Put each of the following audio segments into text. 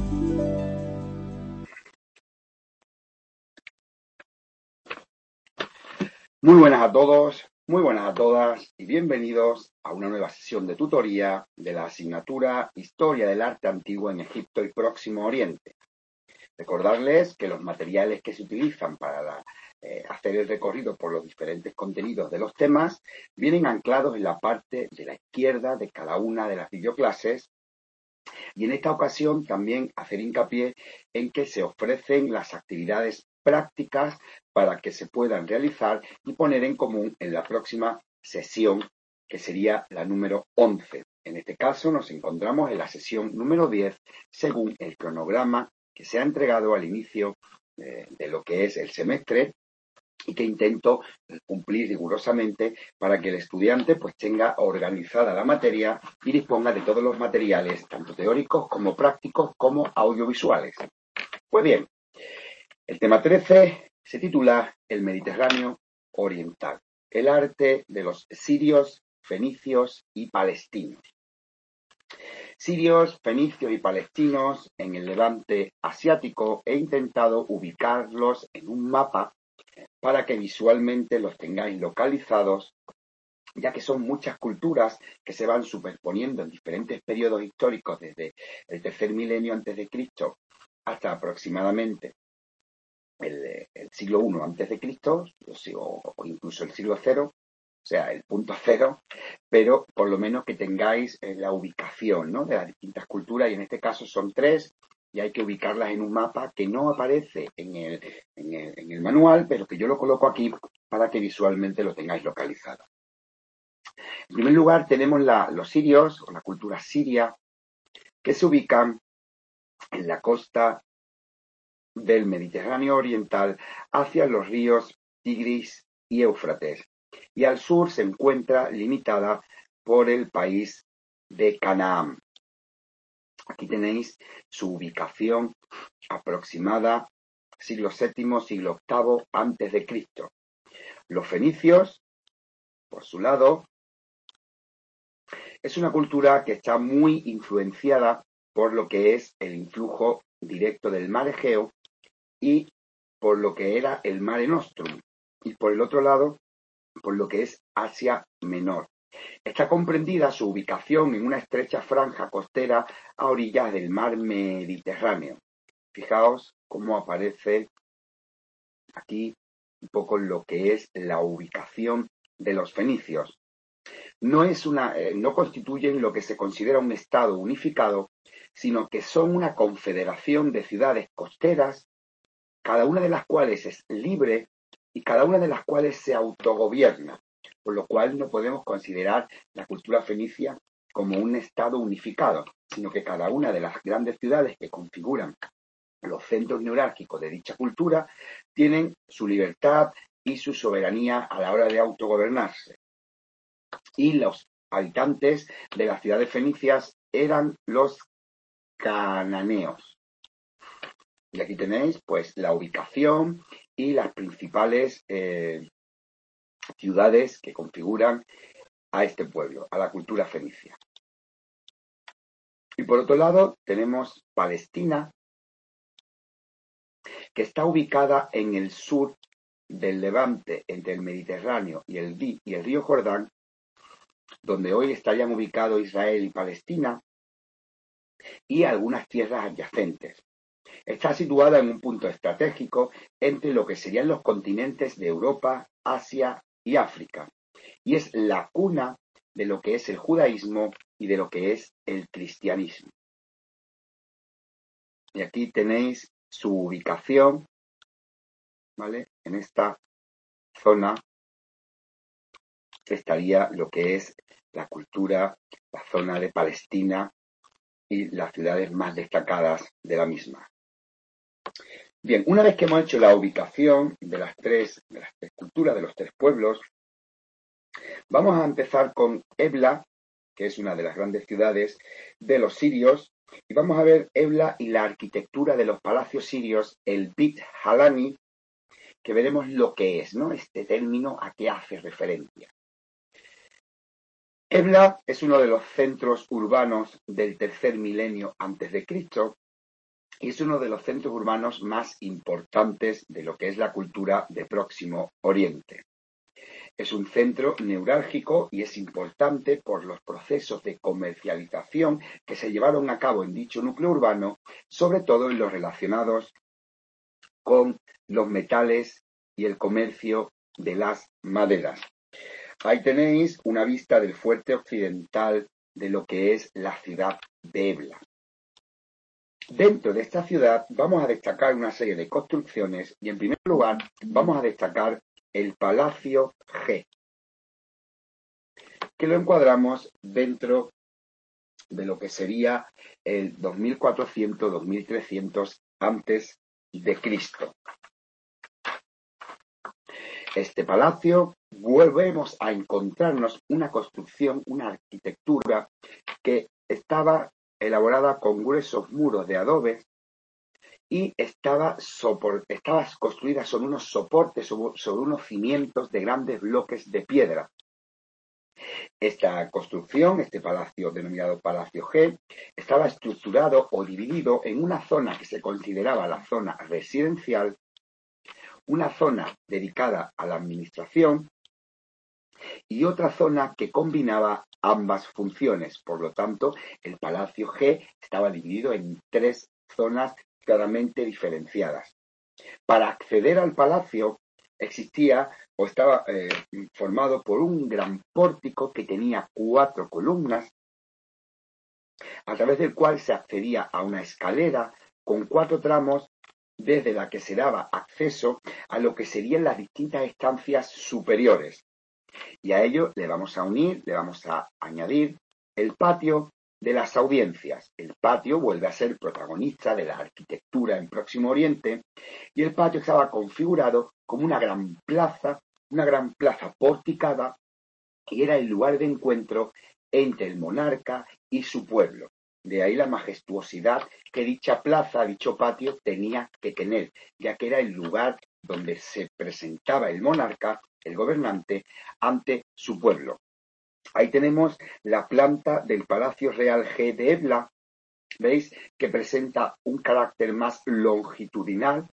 Muy buenas a todos, muy buenas a todas y bienvenidos a una nueva sesión de tutoría de la asignatura Historia del Arte Antiguo en Egipto y Próximo Oriente. Recordarles que los materiales que se utilizan para hacer el recorrido por los diferentes contenidos de los temas vienen anclados en la parte de la izquierda de cada una de las videoclases. Y en esta ocasión también hacer hincapié en que se ofrecen las actividades prácticas para que se puedan realizar y poner en común en la próxima sesión, que sería la número 11. En este caso nos encontramos en la sesión número 10, según el cronograma que se ha entregado al inicio de lo que es el semestre y que intento cumplir rigurosamente para que el estudiante pues tenga organizada la materia y disponga de todos los materiales, tanto teóricos como prácticos como audiovisuales. Pues bien, el tema 13 se titula El Mediterráneo Oriental, el arte de los sirios, fenicios y palestinos. Sirios, fenicios y palestinos en el levante asiático he intentado ubicarlos en un mapa para que visualmente los tengáis localizados, ya que son muchas culturas que se van superponiendo en diferentes periodos históricos desde el tercer milenio antes de Cristo hasta aproximadamente el siglo I antes de Cristo, o incluso el siglo cero, o sea, el punto cero, pero por lo menos que tengáis la ubicación, ¿no?, de las distintas culturas, y en este caso son tres, y hay que ubicarlas en un mapa que no aparece en el manual, pero que yo lo coloco aquí para que visualmente lo tengáis localizado. En primer lugar tenemos los sirios, o la cultura siria, que se ubican en la costa del Mediterráneo oriental hacia los ríos Tigris y Éufrates, y al sur se encuentra limitada por el país de Canaán. Aquí tenéis su ubicación aproximada, siglo VII, siglo VIII antes de Cristo. Los fenicios, por su lado, es una cultura que está muy influenciada por lo que es el influjo directo del mar Egeo y por lo que era el Mare Nostrum, y por el otro lado, por lo que es Asia Menor. Está comprendida su ubicación en una estrecha franja costera a orillas del mar Mediterráneo. Fijaos cómo aparece aquí un poco lo que es la ubicación de los fenicios. No constituyen lo que se considera un estado unificado, sino que son una confederación de ciudades costeras, cada una de las cuales es libre y cada una de las cuales se autogobierna, por lo cual no podemos considerar la cultura fenicia como un estado unificado, sino que cada una de las grandes ciudades que configuran los centros neurálgicos de dicha cultura tienen su libertad y su soberanía a la hora de autogobernarse. Y los habitantes de las ciudades fenicias eran los cananeos. Y aquí tenéis pues la ubicación y las principales ciudades que configuran a este pueblo, a la cultura fenicia. Y por otro lado tenemos Palestina, que está ubicada en el sur del Levante, entre el Mediterráneo y el río Jordán, donde hoy estarían ubicados Israel y Palestina, y algunas tierras adyacentes. Está situada en un punto estratégico entre lo que serían los continentes de Europa, Asia y África, y es la cuna de lo que es el judaísmo y de lo que es el cristianismo. Y aquí tenéis su ubicación, ¿vale? En esta zona estaría lo que es la cultura, la zona de Palestina y las ciudades más destacadas de la misma. Bien, una vez que hemos hecho la ubicación de las tres culturas, de los tres pueblos, vamos a empezar con Ebla, que es una de las grandes ciudades de los sirios, y vamos a ver Ebla y la arquitectura de los palacios sirios, el Bit Halani, que veremos lo que es, ¿no?, este término a qué hace referencia. Ebla es uno de los centros urbanos del tercer milenio antes de Cristo y es uno de los centros urbanos más importantes de lo que es la cultura de Próximo Oriente. Es un centro neurálgico y es importante por los procesos de comercialización que se llevaron a cabo en dicho núcleo urbano, sobre todo en los relacionados con los metales y el comercio de las maderas. Ahí tenéis una vista del fuerte occidental de lo que es la ciudad de Ebla. Dentro de esta ciudad vamos a destacar una serie de construcciones y en primer lugar vamos a destacar el Palacio G, que lo encuadramos dentro de lo que sería el 2400-2300 antes de Cristo. Este palacio volvemos a encontrarnos una construcción, una arquitectura que estaba elaborada con gruesos muros de adobe y estaba construida sobre unos soportes, sobre unos cimientos de grandes bloques de piedra. Esta construcción, este palacio denominado Palacio G, estaba estructurado o dividido en una zona que se consideraba la zona residencial, una zona dedicada a la administración y otra zona que combinaba ambas funciones. Por lo tanto, el Palacio G estaba dividido en 3 zonas claramente diferenciadas. Para acceder al palacio existía o estaba formado por un gran pórtico que tenía 4 columnas, a través del cual se accedía a una escalera con 4 tramos desde la que se daba acceso a lo que serían las distintas estancias superiores. Y a ello le vamos a añadir el patio de las audiencias. El patio vuelve a ser protagonista de la arquitectura en Próximo Oriente y el patio estaba configurado como una gran plaza porticada y era el lugar de encuentro entre el monarca y su pueblo. De ahí la majestuosidad que dicha plaza, dicho patio, tenía que tener, ya que era el lugar donde se presentaba el monarca, el gobernante, ante su pueblo. Ahí tenemos la planta del Palacio Real G de Ebla, ¿veis? Que presenta un carácter más longitudinal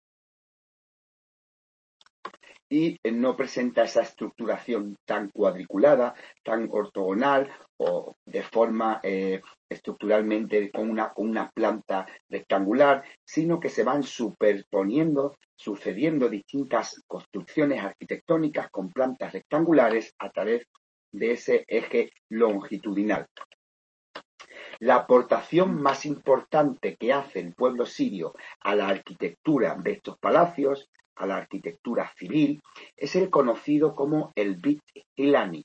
y no presenta esa estructuración tan cuadriculada, tan ortogonal o de forma estructuralmente con una planta rectangular, sino que se van sucediendo distintas construcciones arquitectónicas con plantas rectangulares a través de ese eje longitudinal. La aportación más importante que hace el pueblo sirio a la arquitectura de estos palacios, a la arquitectura civil, es el conocido como el Bit Hilani.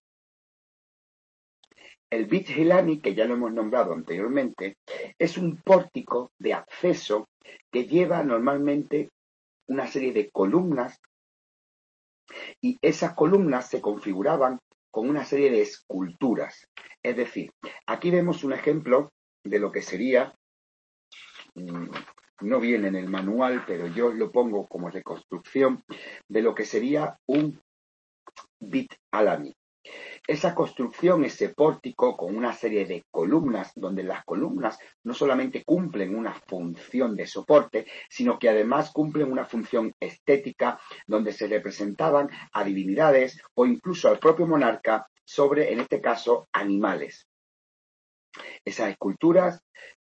El Bit Hilani, que ya lo hemos nombrado anteriormente, es un pórtico de acceso que lleva normalmente una serie de columnas y esas columnas se configuraban con una serie de esculturas. Es decir, aquí vemos un ejemplo de lo que sería, no viene en el manual, pero yo lo pongo como reconstrucción de lo que sería un Bit Alani. Esa construcción, ese pórtico con una serie de columnas, donde las columnas no solamente cumplen una función de soporte, sino que además cumplen una función estética, donde se representaban a divinidades o incluso al propio monarca sobre, en este caso, animales. Esas esculturas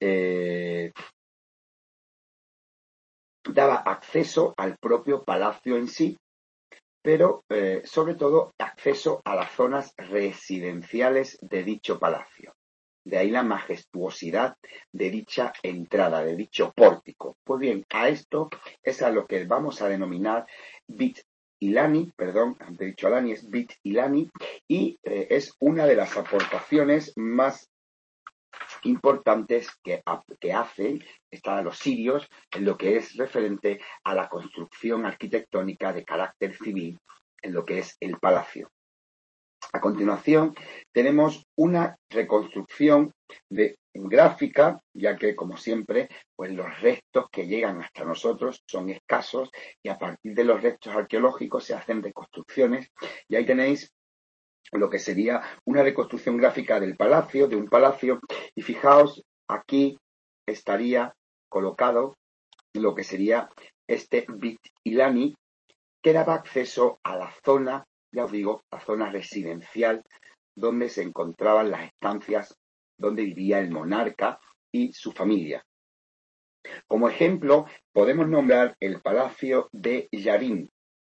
daba acceso al propio palacio en sí, pero sobre todo acceso a las zonas residenciales de dicho palacio. De ahí la majestuosidad de dicha entrada, de dicho pórtico. Pues bien, a esto es a lo que vamos a denominar Bit Ilani, perdón, antes he dicho Alani, es Bit Ilani, y es una de las aportaciones más importantes que hacen los sirios en lo que es referente a la construcción arquitectónica de carácter civil en lo que es el palacio. A continuación tenemos una reconstrucción gráfica, ya que como siempre pues los restos que llegan hasta nosotros son escasos y a partir de los restos arqueológicos se hacen reconstrucciones y ahí tenéis lo que sería una reconstrucción gráfica de un palacio, y fijaos, aquí estaría colocado lo que sería este Bit Ilani, que daba acceso a la zona, ya os digo, la zona residencial donde se encontraban las estancias donde vivía el monarca y su familia. Como ejemplo, podemos nombrar el Palacio de Yarin.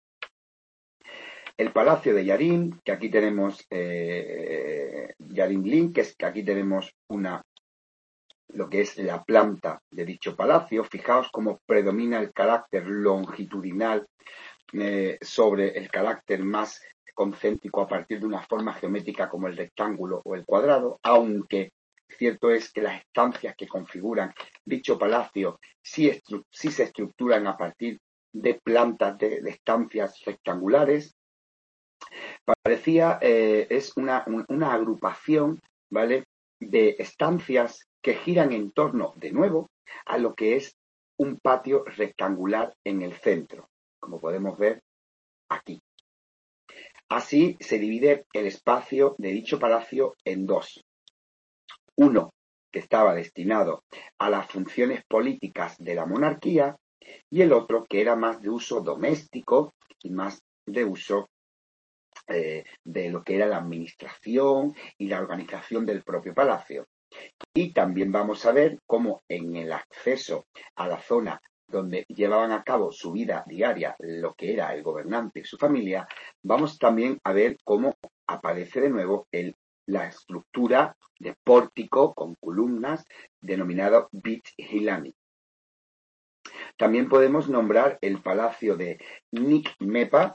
El Palacio de Yarin, que aquí tenemos Yarin Lin, que aquí tenemos lo que es la planta de dicho palacio. Fijaos cómo predomina el carácter longitudinal sobre el carácter más concéntrico a partir de una forma geométrica como el rectángulo o el cuadrado, aunque cierto es que las estancias que configuran dicho palacio sí se estructuran a partir de plantas de estancias rectangulares. Parecía, es una agrupación, ¿vale?, de estancias que giran en torno, de nuevo, a lo que es un patio rectangular en el centro, como podemos ver aquí. Así se divide el espacio de dicho palacio en dos. Uno que estaba destinado a las funciones políticas de la monarquía y el otro que era más de uso doméstico y más de uso de lo que era la administración y la organización del propio palacio. Y también vamos a ver cómo en el acceso a la zona donde llevaban a cabo su vida diaria lo que era el gobernante y su familia, vamos también a ver cómo aparece de nuevo la estructura de pórtico con columnas denominado Bit Hilani. También podemos nombrar el palacio de Nikmepa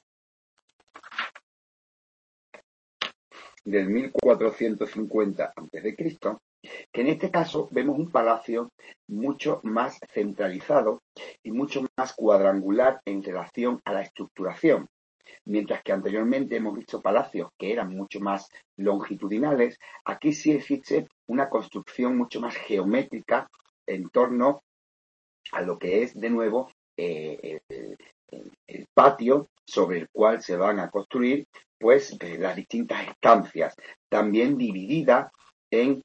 del 1450 a.C., que en este caso vemos un palacio mucho más centralizado y mucho más cuadrangular en relación a la estructuración, mientras que anteriormente hemos visto palacios que eran mucho más longitudinales. Aquí sí existe una construcción mucho más geométrica en torno a lo que es de nuevo el patio sobre el cual se van a construir pues las distintas estancias, también dividida en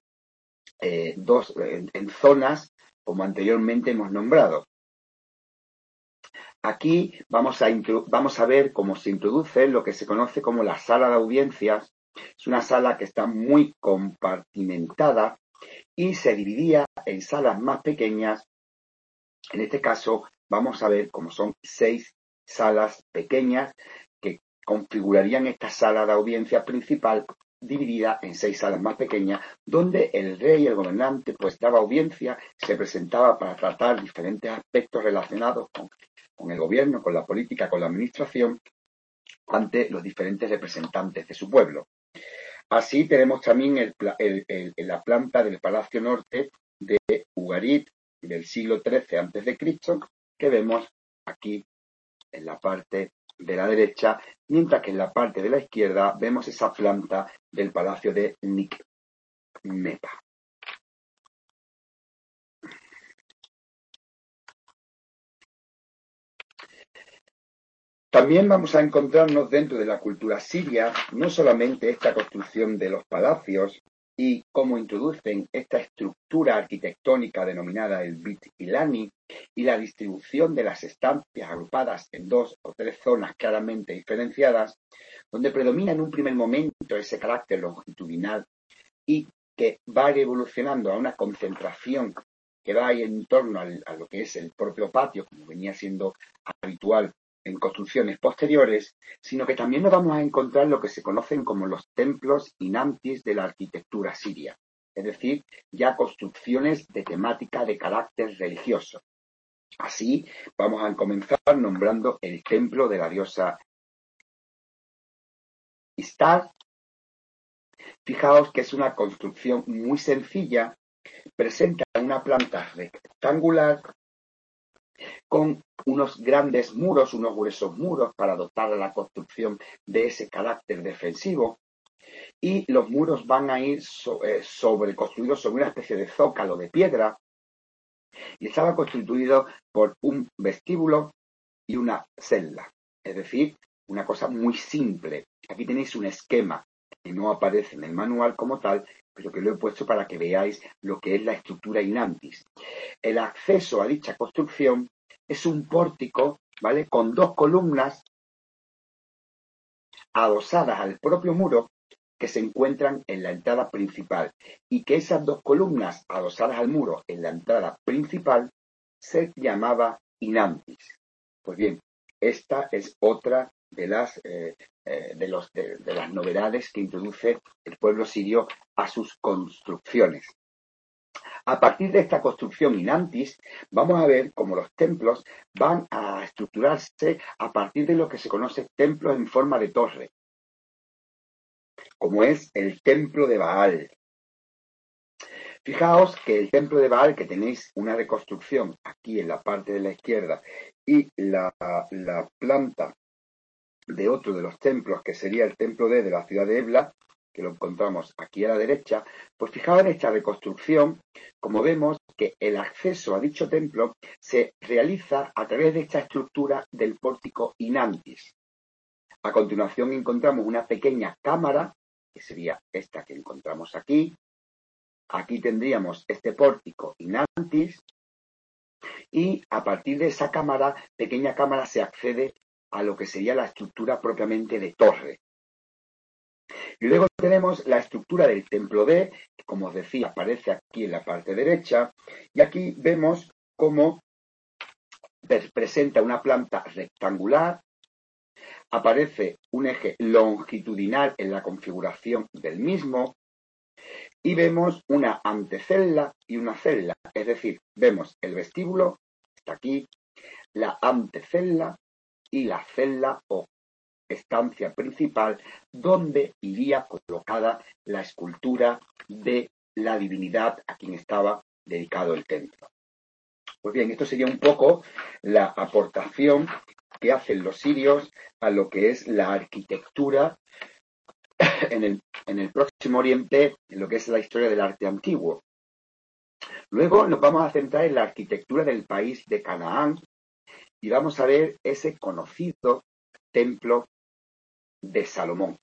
en zonas como anteriormente hemos nombrado. Aquí vamos a ver cómo se introduce lo que se conoce como la sala de audiencias. Es una sala que está muy compartimentada y se dividía en salas más pequeñas. En este caso vamos a ver cómo son 6 salas pequeñas que configurarían esta sala de audiencia principal dividida en 6 salas más pequeñas, donde el rey, el gobernante, pues daba audiencia, se presentaba para tratar diferentes aspectos relacionados con el gobierno, con la política, con la administración, ante los diferentes representantes de su pueblo. Así tenemos también la planta del Palacio Norte de Ugarit del siglo XIII a.C., que vemos aquí en la parte de la derecha, mientras que en la parte de la izquierda vemos esa planta del Palacio de Nikmepa. También vamos a encontrarnos dentro de la cultura siria no solamente esta construcción de los palacios y cómo introducen esta estructura arquitectónica denominada el Bit Ilani y la distribución de las estancias agrupadas en 2 o 3 zonas claramente diferenciadas, donde predomina en un primer momento ese carácter longitudinal y que va evolucionando a una concentración que va ahí en torno a lo que es el propio patio, como venía siendo habitual en construcciones posteriores, sino que también nos vamos a encontrar lo que se conocen como los templos inantis de la arquitectura siria, es decir, ya construcciones de temática de carácter religioso. Así vamos a comenzar nombrando el templo de la diosa Istar. Fijaos que es una construcción muy sencilla, presenta una planta rectangular con unos grandes muros, unos gruesos muros para dotar a la construcción de ese carácter defensivo, y los muros van a ir construidos sobre una especie de zócalo de piedra, y estaba constituido por un vestíbulo y una celda, es decir, una cosa muy simple. Aquí tenéis un esquema que no aparece en el manual como tal, pero que lo he puesto para que veáis lo que es la estructura Inantis. El acceso a dicha construcción es un pórtico, ¿vale?, con 2 columnas adosadas al propio muro que se encuentran en la entrada principal, y que esas 2 columnas adosadas al muro en la entrada principal se llamaba Inantis. Pues bien, esta es otra de las novedades que introduce el pueblo sirio a sus construcciones. A partir de esta construcción Inantis, vamos a ver cómo los templos van a estructurarse a partir de lo que se conoce templos en forma de torre, como es el templo de Baal. Fijaos que el templo de Baal, que tenéis una reconstrucción aquí en la parte de la izquierda, y la planta de otro de los templos, que sería el templo de la ciudad de Ebla, que lo encontramos aquí a la derecha, pues fijaos en esta reconstrucción, como vemos que el acceso a dicho templo se realiza a través de esta estructura del pórtico Inantis. A continuación encontramos una pequeña cámara, que sería esta que encontramos aquí. Aquí tendríamos este pórtico Inantis, y a partir de esa cámara, pequeña cámara, se accede a lo que sería la estructura propiamente de torre. Y luego tenemos la estructura del templo D, que, como os decía, aparece aquí en la parte derecha, y aquí vemos cómo presenta una planta rectangular, aparece un eje longitudinal en la configuración del mismo, y vemos una antecelda y una celda, es decir, vemos el vestíbulo, está aquí, la antecelda y la celda o estancia principal, donde iría colocada la escultura de la divinidad a quien estaba dedicado el templo. Pues bien, esto sería un poco la aportación que hacen los sirios a lo que es la arquitectura en el Próximo Oriente, en lo que es la historia del arte antiguo. Luego nos vamos a centrar en la arquitectura del país de Canaán y vamos a ver ese conocido templo de Salomón.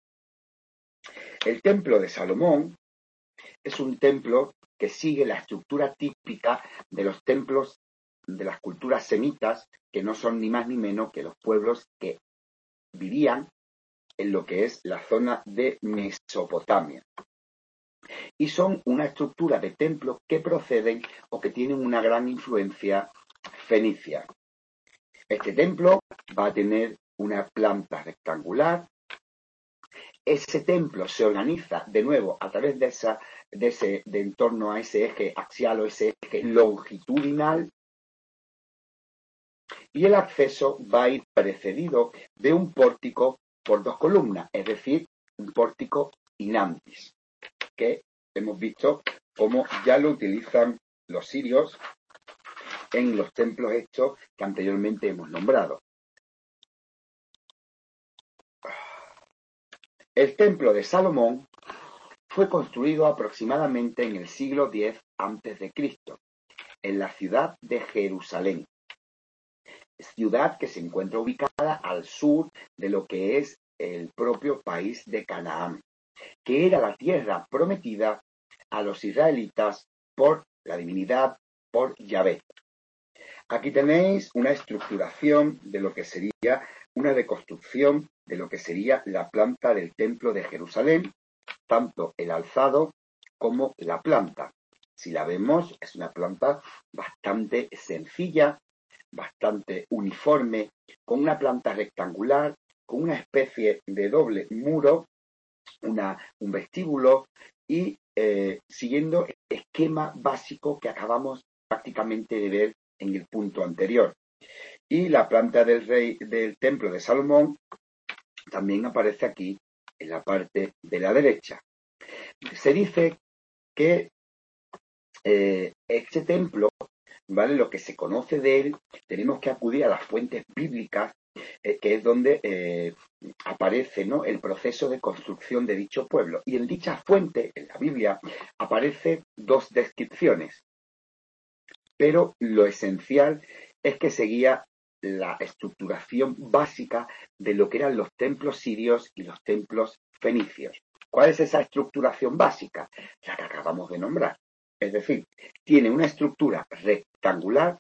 El templo de Salomón es un templo que sigue la estructura típica de los templos de las culturas semitas, que no son ni más ni menos que los pueblos que vivían en lo que es la zona de Mesopotamia. Y son una estructura de templos que proceden o que tienen una gran influencia fenicia. Este templo va a tener una planta rectangular. Ese templo se organiza de nuevo a través de en torno a ese eje axial o ese eje longitudinal, y el acceso va a ir precedido de un pórtico por 2 columnas, es decir, un pórtico Inantis, que hemos visto cómo ya lo utilizan los sirios en los templos estos que anteriormente hemos nombrado. El templo de Salomón fue construido aproximadamente en el siglo X a.C., en la ciudad de Jerusalén, ciudad que se encuentra ubicada al sur de lo que es el propio país de Canaán, que era la tierra prometida a los israelitas por la divinidad, por Yahvé. Aquí tenéis una estructuración de lo que sería una reconstrucción de lo que sería la planta del templo de Jerusalén, tanto el alzado como la planta. Si la vemos, es una planta bastante sencilla, bastante uniforme, con una planta rectangular, con una especie de doble muro, un vestíbulo, y siguiendo el esquema básico que acabamos prácticamente de ver en el punto anterior. Y la planta del templo de Salomón también aparece aquí en la parte de la derecha. Se dice que este templo, ¿vale?, lo que se conoce de él, tenemos que acudir a las fuentes bíblicas, que es donde aparece, ¿no?, el proceso de construcción de dicho pueblo. Y en dicha fuente, en la Biblia, aparecen 2 descripciones. Pero lo esencial es que seguía la estructuración básica de lo que eran los templos sirios y los templos fenicios. ¿Cuál es esa estructuración básica? La que acabamos de nombrar. Es decir, tiene una estructura rectangular,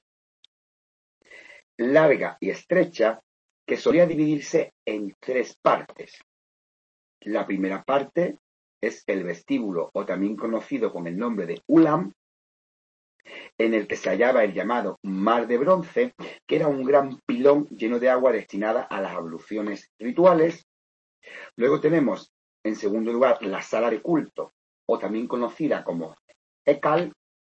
larga y estrecha, que solía dividirse en tres partes. La primera parte es el vestíbulo, o también conocido con el nombre de Ulam, en el que se hallaba el llamado Mar de Bronce, que era un gran pilón lleno de agua destinada a las abluciones rituales. Luego tenemos, en segundo lugar, la sala de culto, o también conocida como Ekal,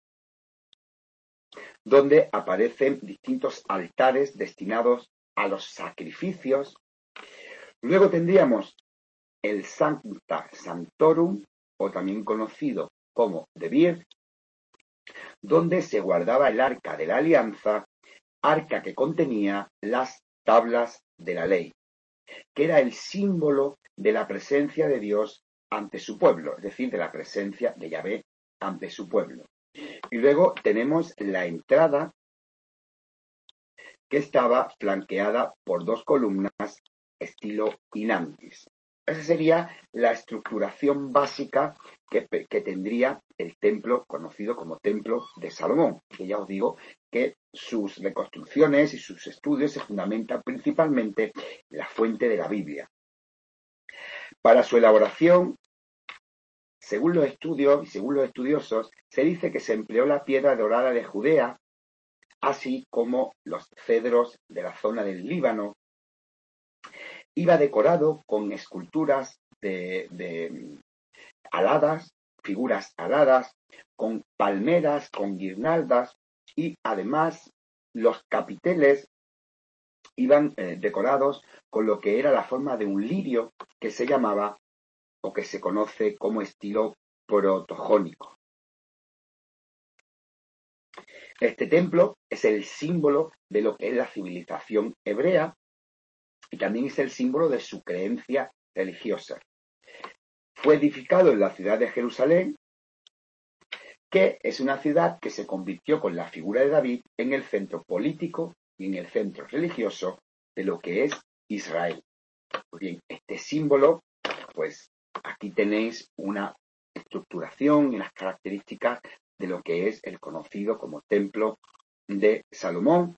donde aparecen distintos altares destinados a los sacrificios. Luego tendríamos el Sancta Sanctorum, o también conocido como The Beard, donde se guardaba el arca de la alianza, arca que contenía las tablas de la ley, que era el símbolo de la presencia de Dios ante su pueblo, es decir, de la presencia de Yahvé ante su pueblo. Y luego tenemos la entrada, que estaba flanqueada por dos columnas estilo inantis. Esa sería la estructuración básica que tendría el templo conocido como Templo de Salomón, que ya os digo que sus reconstrucciones y sus estudios se fundamentan principalmente en la fuente de la Biblia. Para su elaboración, según los estudios y según los estudiosos, se dice que se empleó la piedra dorada de Judea, así como los cedros de la zona del Líbano. Iba decorado con esculturas de aladas, figuras aladas, con palmeras, con guirnaldas, y además los capiteles iban decorados con lo que era la forma de un lirio, que se llamaba o que se conoce como estilo protojónico. Este templo es el símbolo de lo que es la civilización hebrea y también es el símbolo de su creencia religiosa. Fue edificado en la ciudad de Jerusalén, que es una ciudad que se convirtió con la figura de David en el centro político y en el centro religioso de lo que es Israel. Pues bien, este símbolo, pues aquí tenéis una estructuración y las características de lo que es el conocido como Templo de Salomón.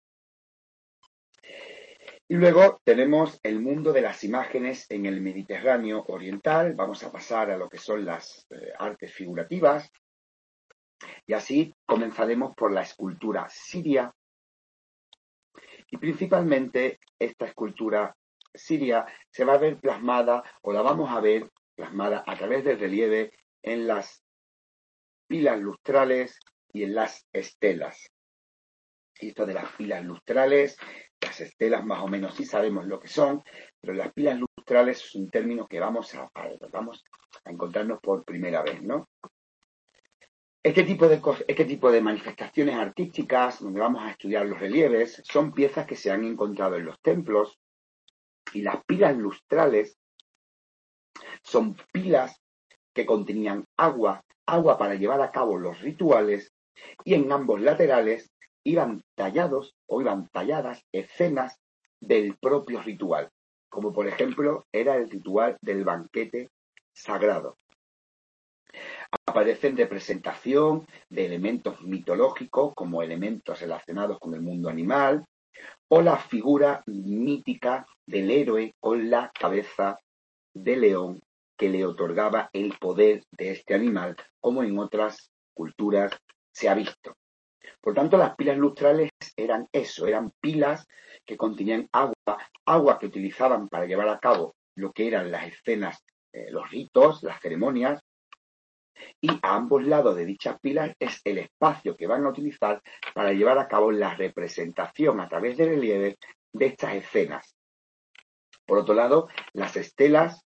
Y luego tenemos el mundo de las imágenes en el Mediterráneo oriental. Vamos a pasar a lo que son las artes figurativas. Y así comenzaremos por la escultura siria. Y principalmente esta escultura siria se va a ver plasmada, o la vamos a ver plasmada a través del relieve en las pilas lustrales y en las estelas. Y esto de las pilas lustrales, las estelas más o menos sí sabemos lo que son, pero las pilas lustrales es un término que vamos a encontrarnos por primera vez, ¿no? Este tipo de manifestaciones artísticas, donde vamos a estudiar los relieves, son piezas que se han encontrado en los templos, y las pilas lustrales son pilas que contenían agua para llevar a cabo los rituales, y en ambos laterales iban talladas escenas del propio ritual, como por ejemplo era el ritual del banquete sagrado. Aparecen representación de elementos mitológicos como elementos relacionados con el mundo animal, o la figura mítica del héroe con la cabeza de león que le otorgaba el poder de este animal, como en otras culturas se ha visto. Por tanto, las pilas lustrales eran eso, eran pilas que contenían agua que utilizaban para llevar a cabo lo que eran las escenas, los ritos, las ceremonias, y a ambos lados de dichas pilas es el espacio que van a utilizar para llevar a cabo la representación a través de relieve de estas escenas. Por otro lado, las estelas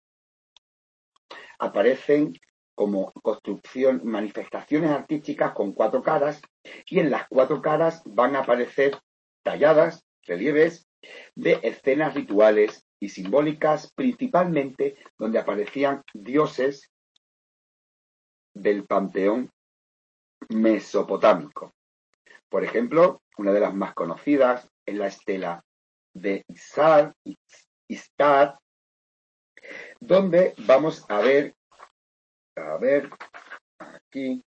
aparecen como manifestaciones artísticas con 4 caras, y en las 4 caras van a aparecer talladas, relieves de escenas rituales y simbólicas, principalmente donde aparecían dioses del panteón mesopotámico. Por ejemplo, una de las más conocidas es la estela de Istar, donde vamos a ver a ver aquí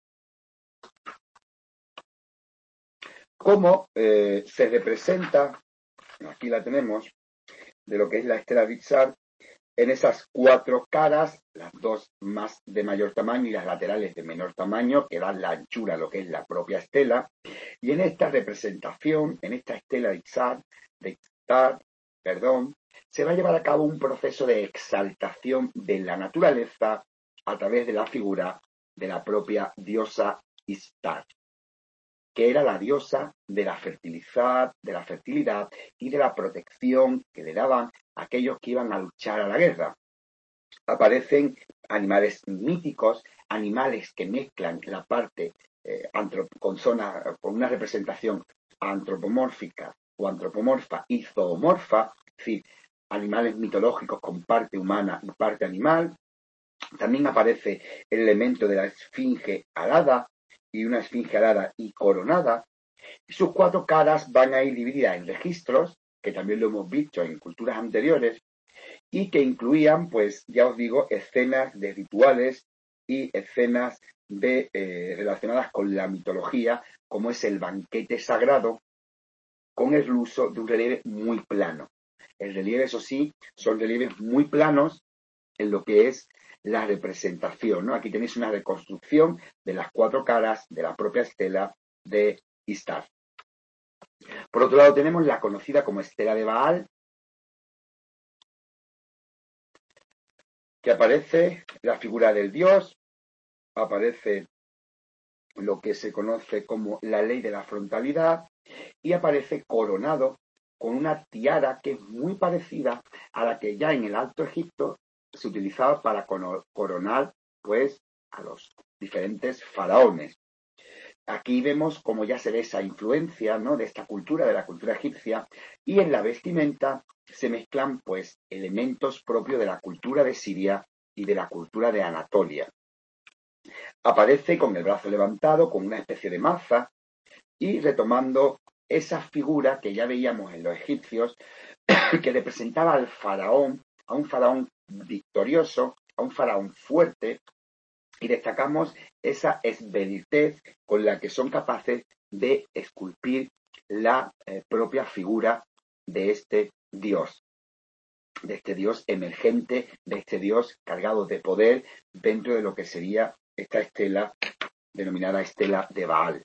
cómo se representa, aquí la tenemos, de lo que es la estela de Itzhak, en esas 4 caras, las 2 más de mayor tamaño y las laterales de menor tamaño, que dan la anchura a lo que es la propia estela. Y en esta representación, en esta estela de Itzhak, se va a llevar a cabo un proceso de exaltación de la naturaleza a través de la figura de la propia diosa Ishtar, que era la diosa de la fertilidad y de la protección que le daban a aquellos que iban a luchar a la guerra. Aparecen animales míticos, animales que mezclan la parte con una representación antropomórfica o antropomorfa y zoomorfa, es decir, animales mitológicos con parte humana y parte animal. También aparece el elemento de la esfinge alada y una esfinge alada y coronada. Y sus 4 caras van a ir divididas en registros, que también lo hemos visto en culturas anteriores, y que incluían, pues ya os digo, escenas de rituales y escenas relacionadas con la mitología, como es el banquete sagrado, con el uso de un relieve muy plano. El relieve, eso sí, son relieves muy planos en lo que es la representación, ¿no? Aquí tenéis una reconstrucción de las 4 caras de la propia estela de Ishtar. Por otro lado tenemos la conocida como estela de Baal, que aparece la figura del dios, aparece lo que se conoce como la ley de la frontalidad y aparece coronado con una tiara que es muy parecida a la que ya en el Alto Egipto se utilizaba para coronar, pues, a los diferentes faraones. Aquí vemos cómo ya se ve esa influencia, ¿no?, de esta cultura, de la cultura egipcia, y en la vestimenta se mezclan, pues, elementos propios de la cultura de Siria y de la cultura de Anatolia. Aparece con el brazo levantado, con una especie de maza, y retomando esa figura que ya veíamos en los egipcios, que representaba al faraón, a un faraón victorioso, a un faraón fuerte, y destacamos esa esbeltez con la que son capaces de esculpir la propia figura de este dios emergente, de este dios cargado de poder dentro de lo que sería esta estela denominada estela de Baal.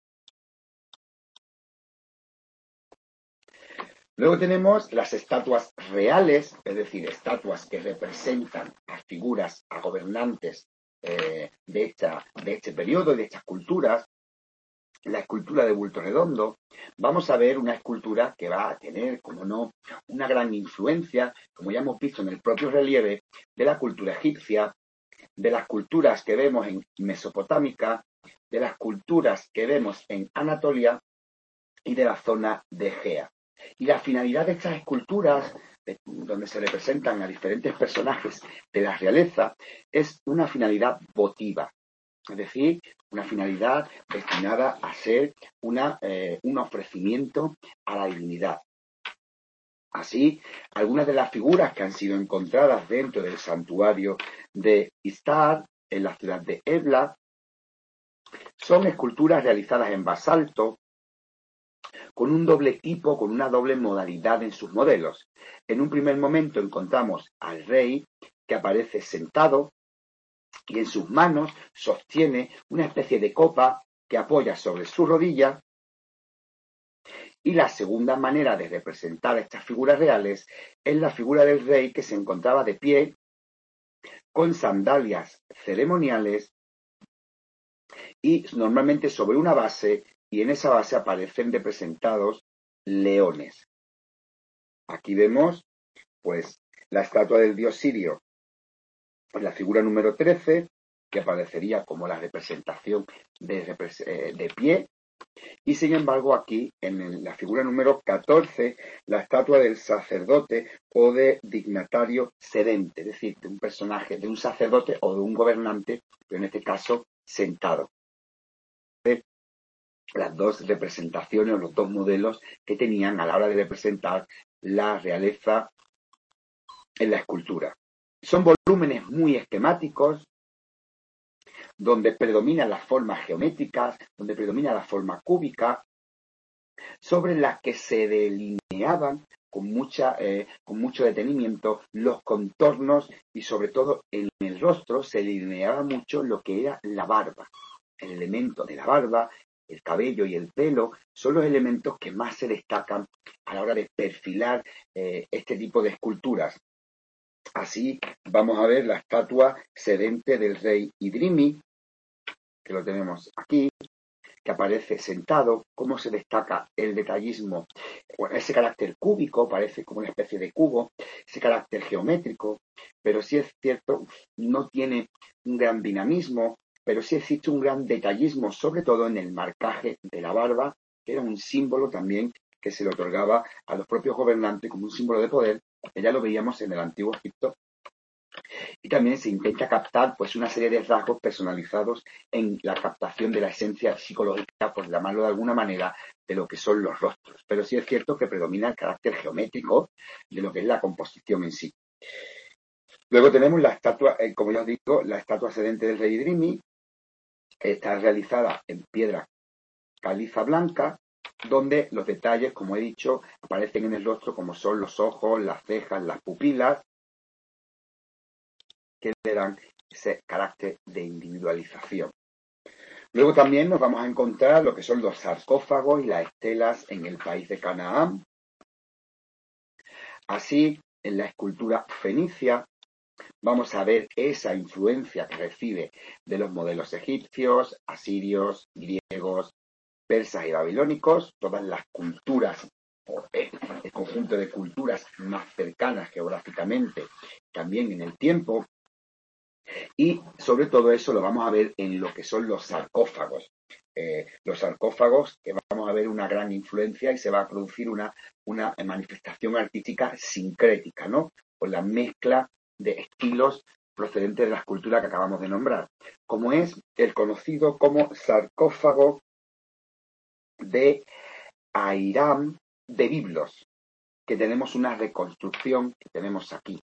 Luego tenemos las estatuas reales, es decir, estatuas que representan a figuras, a gobernantes de este periodo, de estas culturas. La escultura de bulto redondo. Vamos a ver una escultura que va a tener, como no, una gran influencia, como ya hemos visto en el propio relieve, de la cultura egipcia, de las culturas que vemos en Mesopotámica, de las culturas que vemos en Anatolia y de la zona de Egea. Y la finalidad de estas esculturas, donde se representan a diferentes personajes de la realeza, es una finalidad votiva, es decir, una finalidad destinada a ser un ofrecimiento a la divinidad. Así, algunas de las figuras que han sido encontradas dentro del santuario de Ishtar, en la ciudad de Ebla, son esculturas realizadas en basalto, con un doble tipo, con una doble modalidad en sus modelos. En un primer momento encontramos al rey que aparece sentado y en sus manos sostiene una especie de copa que apoya sobre su rodilla. Y la segunda manera de representar estas figuras reales es la figura del rey que se encontraba de pie con sandalias ceremoniales y normalmente sobre una base, y en esa base aparecen representados leones. Aquí vemos, pues, la estatua del dios sirio, la figura número 13, que aparecería como la representación de pie, y sin embargo aquí, en la figura número 14, la estatua del sacerdote o de dignatario sedente, es decir, de un personaje, de un sacerdote o de un gobernante, pero en este caso sentado. Las 2 representaciones o los 2 modelos que tenían a la hora de representar la realeza en la escultura. Son volúmenes muy esquemáticos, donde predominan las formas geométricas, donde predomina la forma cúbica, sobre las que se delineaban con mucho detenimiento los contornos y sobre todo en el rostro se delineaba mucho lo que era la barba. El elemento de la barba, el cabello y el pelo son los elementos que más se destacan a la hora de perfilar este tipo de esculturas. Así vamos a ver la estatua sedente del rey Idrimi, que lo tenemos aquí, que aparece sentado, cómo se destaca el detallismo, bueno, ese carácter cúbico, parece como una especie de cubo, ese carácter geométrico, pero sí es cierto, no tiene un gran dinamismo, pero sí existe un gran detallismo, sobre todo en el marcaje de la barba, que era un símbolo también que se le otorgaba a los propios gobernantes como un símbolo de poder, que ya lo veíamos en el antiguo Egipto, y también se intenta captar pues una serie de rasgos personalizados en la captación de la esencia psicológica, por llamarlo de alguna manera, de lo que son los rostros. Pero sí es cierto que predomina el carácter geométrico de lo que es la composición en sí. Luego tenemos la estatua, como ya os digo, la estatua sedente del rey Idrimi. Está realizada en piedra caliza blanca, donde los detalles, como he dicho, aparecen en el rostro, como son los ojos, las cejas, las pupilas, que le dan ese carácter de individualización. Luego también nos vamos a encontrar lo que son los sarcófagos y las estelas en el país de Canaán. Así, en la escultura fenicia vamos a ver esa influencia que recibe de los modelos egipcios, asirios, griegos, persas y babilónicos, todas las culturas, el conjunto de culturas más cercanas geográficamente, también en el tiempo. Y sobre todo eso lo vamos a ver en lo que son los sarcófagos. Los sarcófagos, que vamos a ver una gran influencia y se va a producir una manifestación artística sincrética, ¿no? Con la mezcla de estilos procedentes de las culturas que acabamos de nombrar, como es el conocido como sarcófago de Airam de Biblos, que tenemos una reconstrucción que tenemos aquí.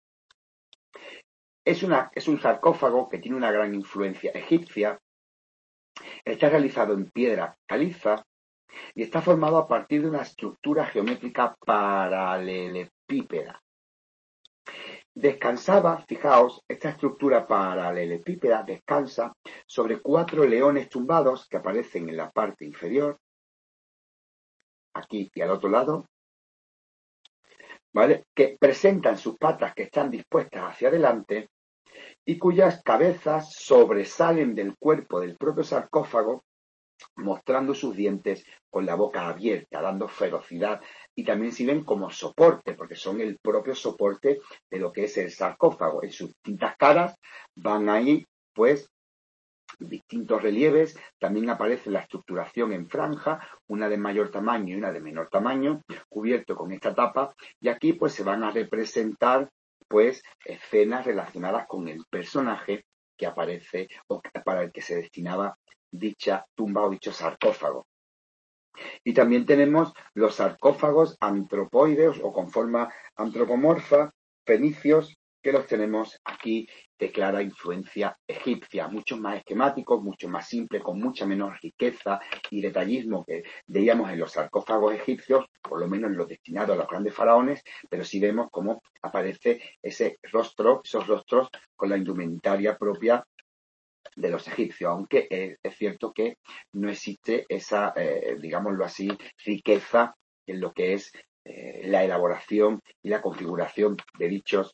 Es un sarcófago que tiene una gran influencia egipcia, está realizado en piedra caliza y está formado a partir de una estructura geométrica paralelepípeda. Descansaba, fijaos, esta estructura paralelepípeda descansa sobre 4 leones tumbados que aparecen en la parte inferior, aquí y al otro lado, ¿vale? Que presentan sus patas que están dispuestas hacia adelante y cuyas cabezas sobresalen del cuerpo del propio sarcófago, mostrando sus dientes con la boca abierta, dando ferocidad, y también sirven como soporte, porque son el propio soporte de lo que es el sarcófago. En sus distintas caras van ahí, pues, distintos relieves, también aparece la estructuración en franja, una de mayor tamaño y una de menor tamaño, cubierto con esta tapa, y aquí pues se van a representar pues escenas relacionadas con el personaje que aparece o para el que se destinaba dicha tumba o dicho sarcófago. Y también tenemos los sarcófagos antropoideos o con forma antropomorfa, fenicios, que los tenemos aquí de clara influencia egipcia, mucho más esquemáticos, mucho más simples, con mucha menos riqueza y detallismo que veíamos en los sarcófagos egipcios, por lo menos en los destinados a los grandes faraones, pero sí vemos cómo aparece ese rostro, esos rostros con la indumentaria propia de los egipcios, aunque es cierto que no existe esa, digámoslo así, riqueza en lo que es la elaboración y la configuración de dichos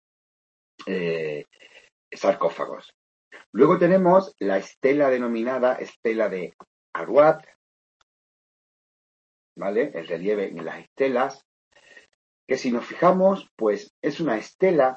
sarcófagos. Luego tenemos la estela denominada estela de Aruat, ¿vale? El relieve en las estelas, que si nos fijamos, pues es una estela,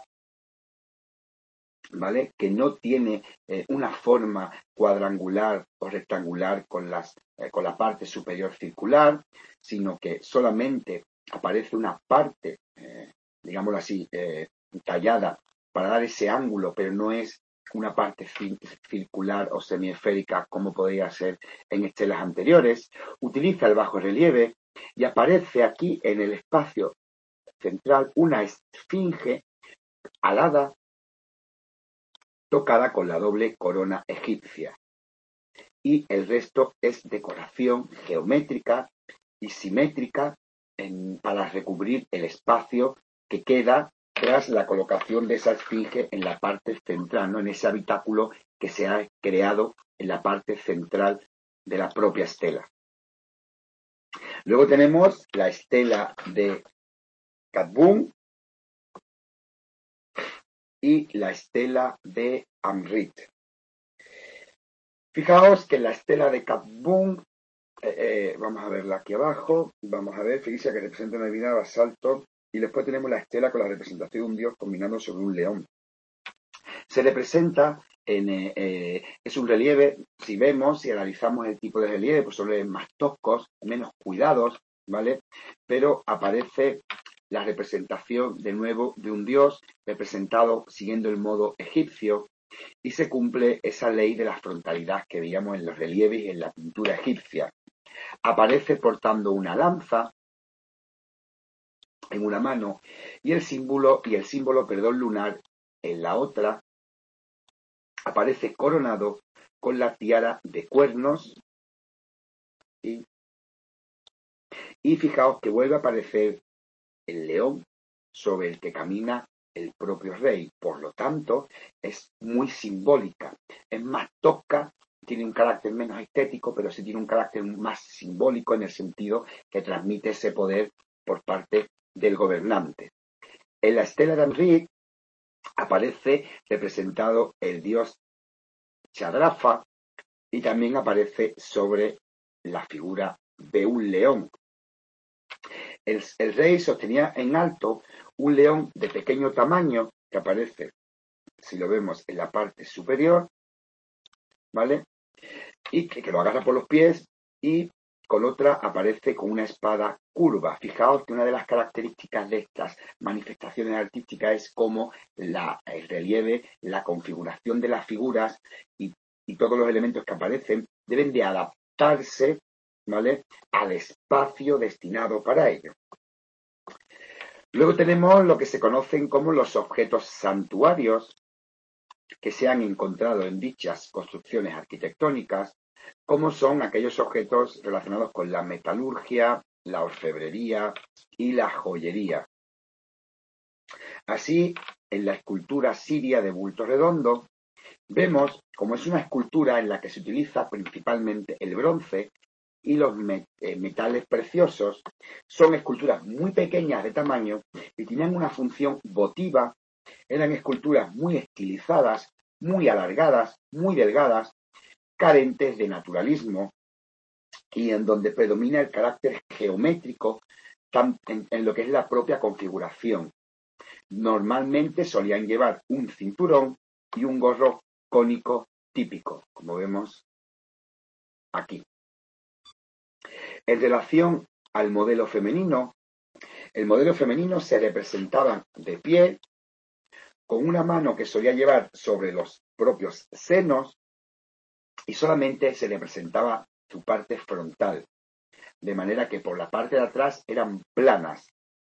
¿vale? Que no tiene una forma cuadrangular o rectangular con la parte superior circular, sino que solamente aparece una parte, digámoslo así, tallada para dar ese ángulo, pero no es una parte circular o semiesférica como podría ser en estelas anteriores. Utiliza el bajo relieve y aparece aquí en el espacio central una esfinge alada tocada con la doble corona egipcia. Y el resto es decoración geométrica y simétrica para recubrir el espacio que queda tras la colocación de esa esfinge en la parte central, ¿no? En ese habitáculo que se ha creado en la parte central de la propia estela. Luego tenemos la estela de Katbun y la estela de Amrit. Fijaos que la estela de Katbun, vamos a verla aquí abajo, vamos a ver, fíjense que representa una divinidad basalto, y después tenemos la estela con la representación de un dios combinando sobre un león. Se representa es un relieve, si vemos, si analizamos el tipo de relieve, pues son relieves más toscos, menos cuidados, ¿vale? Pero aparece la representación de nuevo de un dios representado siguiendo el modo egipcio, y se cumple esa ley de la frontalidad que veíamos en los relieves y en la pintura egipcia. Aparece portando una lanza en una mano y el símbolo lunar en la otra. Aparece coronado con la tiara de cuernos y fijaos que vuelve a aparecer el león sobre el que camina el propio rey. Por lo tanto, es muy simbólica, es más tosca, tiene un carácter menos estético, pero sí tiene un carácter más simbólico en el sentido que transmite ese poder por parte del gobernante. En la estela de Amrit aparece representado el dios Shadrafa y también aparece sobre la figura de un león. El rey sostenía en alto un león de pequeño tamaño que aparece, si lo vemos, en la parte superior, ¿vale? Y que lo agarra por los pies, y con otra aparece con una espada curva. Fijaos que una de las características de estas manifestaciones artísticas es cómo el relieve, la configuración de las figuras y todos los elementos que aparecen deben de adaptarse, ¿vale?, al espacio destinado para ello. Luego tenemos lo que se conocen como los objetos santuarios que se han encontrado en dichas construcciones arquitectónicas, como son aquellos objetos relacionados con la metalurgia, la orfebrería y la joyería. Así, en la escultura siria de bulto redondo, vemos como es una escultura en la que se utiliza principalmente el bronce y los metales preciosos. Son esculturas muy pequeñas de tamaño y tienen una función votiva. Eran esculturas muy estilizadas, muy alargadas, muy delgadas, carentes de naturalismo y en donde predomina el carácter geométrico en lo que es la propia configuración. Normalmente solían llevar un cinturón y un gorro cónico típico, como vemos aquí. En relación al modelo femenino, el modelo femenino se representaba de pie, con una mano que solía llevar sobre los propios senos, y solamente se le presentaba su parte frontal, de manera que por la parte de atrás eran planas.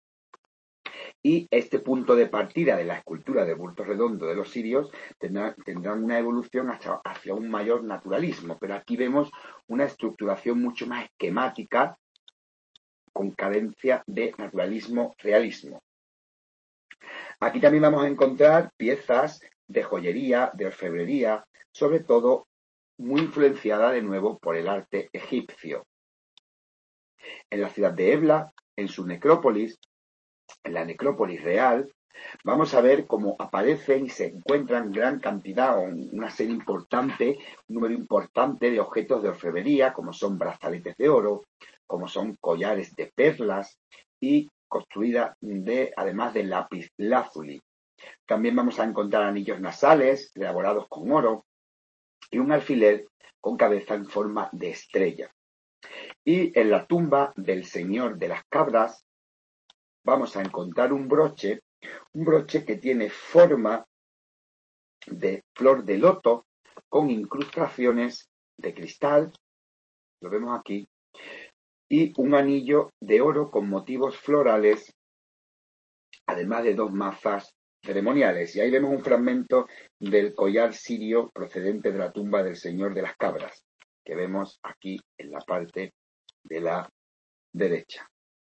Y este punto de partida de la escultura de bulto redondo de los sirios tendrán una evolución hacia un mayor naturalismo, pero aquí vemos una estructuración mucho más esquemática, con carencia de naturalismo-realismo. Aquí también vamos a encontrar piezas de joyería, de orfebrería, sobre todo muy influenciada de nuevo por el arte egipcio. En la ciudad de Ebla, en su necrópolis, en la necrópolis real, vamos a ver cómo aparecen y se encuentran gran cantidad o una serie importante, un número importante de objetos de orfebrería, como son brazaletes de oro, como son collares de perlas y construida además de lápiz lázuli. También vamos a encontrar anillos nasales elaborados con oro y un alfiler con cabeza en forma de estrella. Y en la tumba del Señor de las Cabras vamos a encontrar un broche que tiene forma de flor de loto con incrustaciones de cristal, lo vemos aquí, y un anillo de oro con motivos florales, además de 2 mazas ceremoniales. Y ahí vemos un fragmento del collar sirio procedente de la tumba del Señor de las Cabras, que vemos aquí en la parte de la derecha.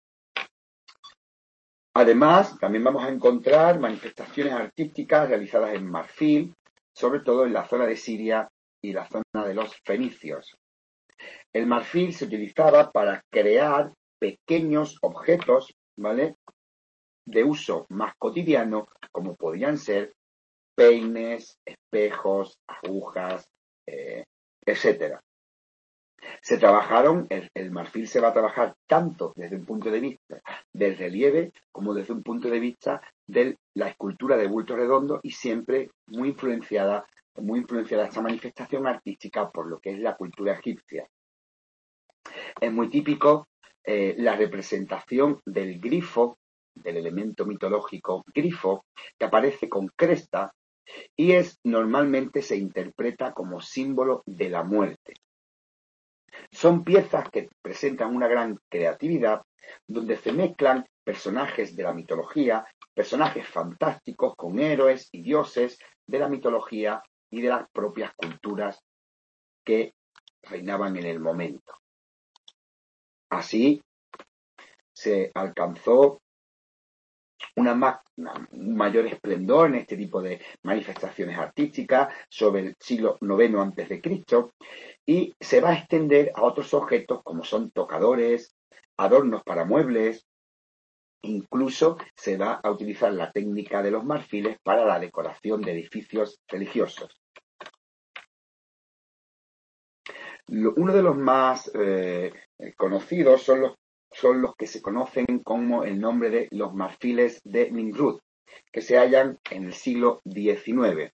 Además, también vamos a encontrar manifestaciones artísticas realizadas en marfil, sobre todo en la zona de Siria y la zona de los fenicios. El marfil se utilizaba para crear pequeños objetos, ¿vale?, de uso más cotidiano, como podían ser peines, espejos, agujas, etcétera. El marfil se va a trabajar tanto desde un punto de vista del relieve como desde un punto de vista de la escultura de bulto redondo, y siempre muy influenciada esta manifestación artística por lo que es la cultura egipcia. Es muy típico la representación del grifo, del elemento mitológico grifo, que aparece con cresta y normalmente se interpreta como símbolo de la muerte. Son piezas que presentan una gran creatividad, donde se mezclan personajes de la mitología, personajes fantásticos con héroes y dioses de la mitología y de las propias culturas que reinaban en el momento. Así se alcanzó un mayor esplendor en este tipo de manifestaciones artísticas sobre el siglo IX a.C., y se va a extender a otros objetos como son tocadores, adornos para muebles. Incluso se va a utilizar la técnica de los marfiles para la decoración de edificios religiosos. Uno de los más conocidos son los que se conocen como el nombre de los marfiles de Nimrud, que se hallan en el siglo XIX.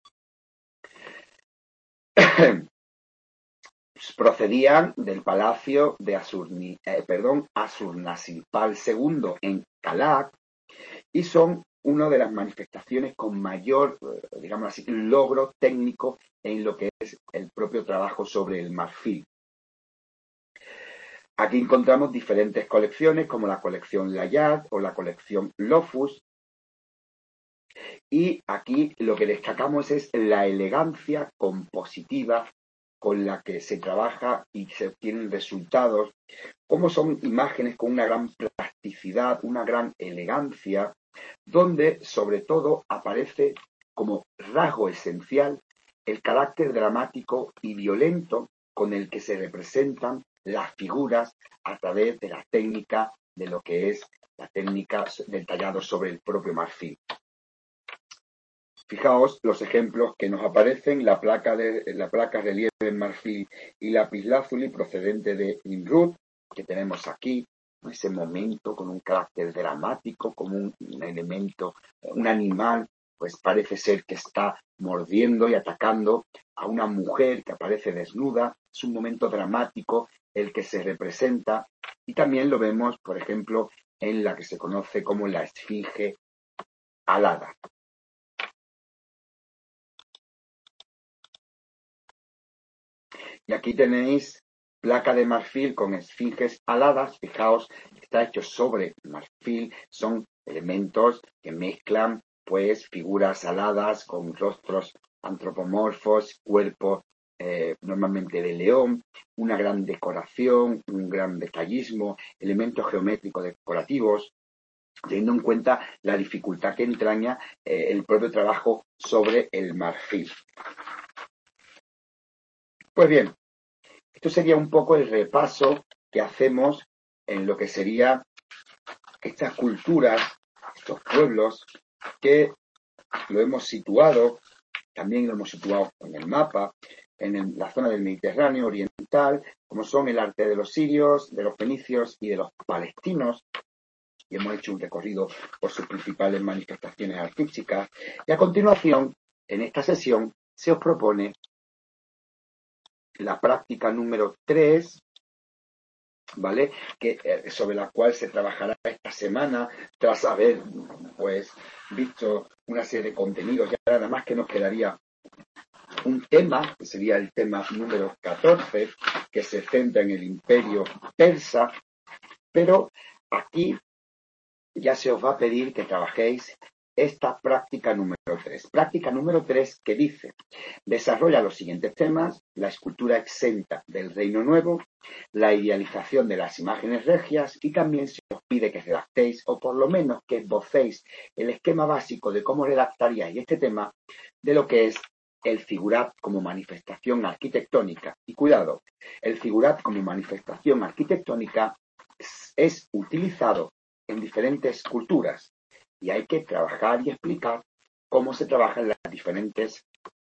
Procedían del palacio de Ashurnasirpal II en Calak, y son una de las manifestaciones con mayor, digamos así, logro técnico en lo que es el propio trabajo sobre el marfil. Aquí encontramos diferentes colecciones, como la colección Layard o la colección Lofus, y aquí lo que destacamos es la elegancia compositiva con la que se trabaja y se obtienen resultados, como son imágenes con una gran plasticidad, una gran elegancia, donde sobre todo aparece como rasgo esencial el carácter dramático y violento con el que se representan las figuras a través de la técnica de lo que es la técnica del tallado sobre el propio marfil. Fijaos los ejemplos que nos aparecen: la placa relieve en marfil y lapislázuli procedente de Nimrud, que tenemos aquí, ese momento con un carácter dramático, como un elemento, un animal, pues parece ser que está mordiendo y atacando a una mujer que aparece desnuda. Es un momento dramático el que se representa, y también lo vemos, por ejemplo, en la que se conoce como la esfinge alada. Y aquí tenéis placa de marfil con esfinges aladas. Fijaos, está hecho sobre marfil. Son elementos que mezclan pues figuras aladas con rostros antropomorfos, cuerpo normalmente de león, una gran decoración, un gran detallismo, elementos geométricos decorativos, teniendo en cuenta la dificultad que entraña el propio trabajo sobre el marfil. Pues bien, esto sería un poco el repaso que hacemos en lo que sería estas culturas, estos pueblos, que lo hemos situado, también lo hemos situado en el mapa, en la zona del Mediterráneo oriental, como son el arte de los sirios, de los fenicios y de los palestinos, y hemos hecho un recorrido por sus principales manifestaciones artísticas. Y a continuación, en esta sesión, se os propone la práctica número 3, ¿vale?, sobre la cual se trabajará esta semana, tras haber pues visto una serie de contenidos. Ya nada más que nos quedaría un tema, que sería el tema número 14, que se centra en el imperio persa, pero aquí ya se os va a pedir que trabajéis esta práctica número 3. Práctica número 3 que dice, desarrolla los siguientes temas: la escultura exenta del Reino Nuevo, la idealización de las imágenes regias, y también se os pide que redactéis o por lo menos que esbocéis el esquema básico de cómo redactaríais este tema de lo que es el figurat como manifestación arquitectónica. Y cuidado, el figurat como manifestación arquitectónica es utilizado en diferentes culturas y hay que trabajar y explicar cómo se trabaja en las diferentes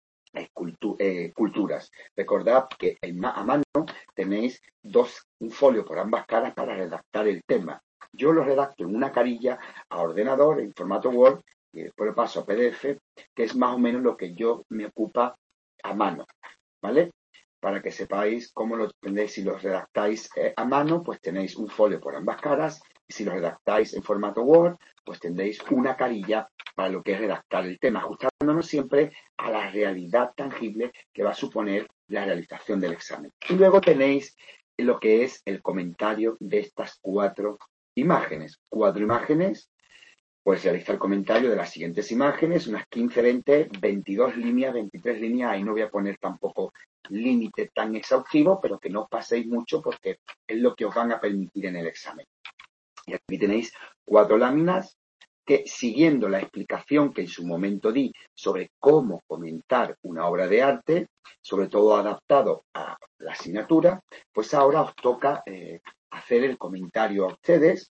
culturas. Recordad que a mano tenéis un folio por ambas caras para redactar el tema. Yo lo redacto en una carilla a ordenador en formato Word y después lo paso a PDF, que es más o menos lo que yo me ocupa a mano, ¿vale? Para que sepáis cómo lo tendréis. Si lo redactáis a mano, pues tenéis un folio por ambas caras, y si lo redactáis en formato Word, pues tendréis una carilla para lo que es redactar el tema, ajustándonos siempre a la realidad tangible que va a suponer la realización del examen. Y luego tenéis lo que es el comentario de estas 4 imágenes. 4 imágenes, pues realiza el comentario de las siguientes imágenes, unas 15, 20, 22 líneas, 23 líneas. Ahí no voy a poner tampoco límite tan exhaustivo, pero que no os paséis mucho porque es lo que os van a permitir en el examen. Y aquí tenéis 4 láminas que, siguiendo la explicación que en su momento di sobre cómo comentar una obra de arte, sobre todo adaptado a la asignatura, pues ahora os toca hacer el comentario a ustedes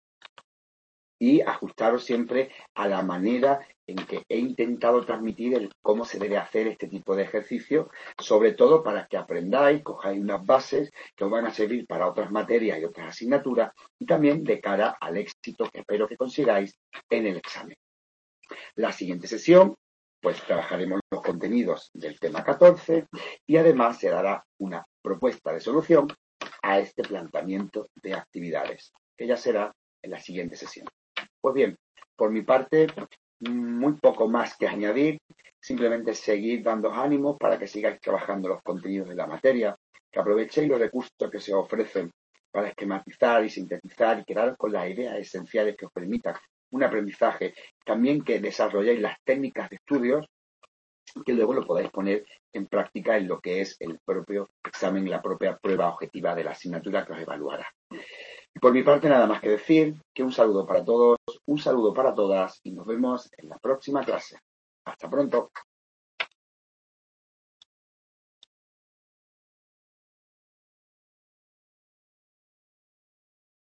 y ajustaros siempre a la manera en que he intentado transmitir cómo se debe hacer este tipo de ejercicio, sobre todo para que aprendáis, cojáis unas bases que os van a servir para otras materias y otras asignaturas, y también de cara al éxito que espero que consigáis en el examen. La siguiente sesión, pues trabajaremos los contenidos del tema 14 y además se dará una propuesta de solución a este planteamiento de actividades, que ya será en la siguiente sesión. Pues bien, por mi parte, muy poco más que añadir, simplemente seguir dando ánimos para que sigáis trabajando los contenidos de la materia, que aprovechéis los recursos que se os ofrecen para esquematizar y sintetizar y quedar con las ideas esenciales que os permitan un aprendizaje, también que desarrolléis las técnicas de estudios y que luego lo podáis poner en práctica en lo que es el propio examen, la propia prueba objetiva de la asignatura que os evaluará. Y por mi parte, nada más que decir que un saludo para todos, un saludo para todas y nos vemos en la próxima clase. Hasta pronto.